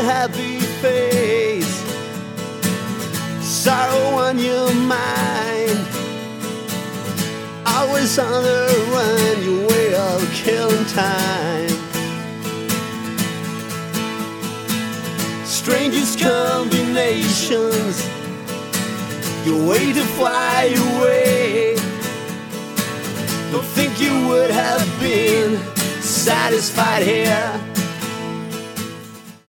happy face, sorrow on your mind, always on the run, your way of killing time. Strangest combinations, your way to fly away. Don't think you would have been satisfied here.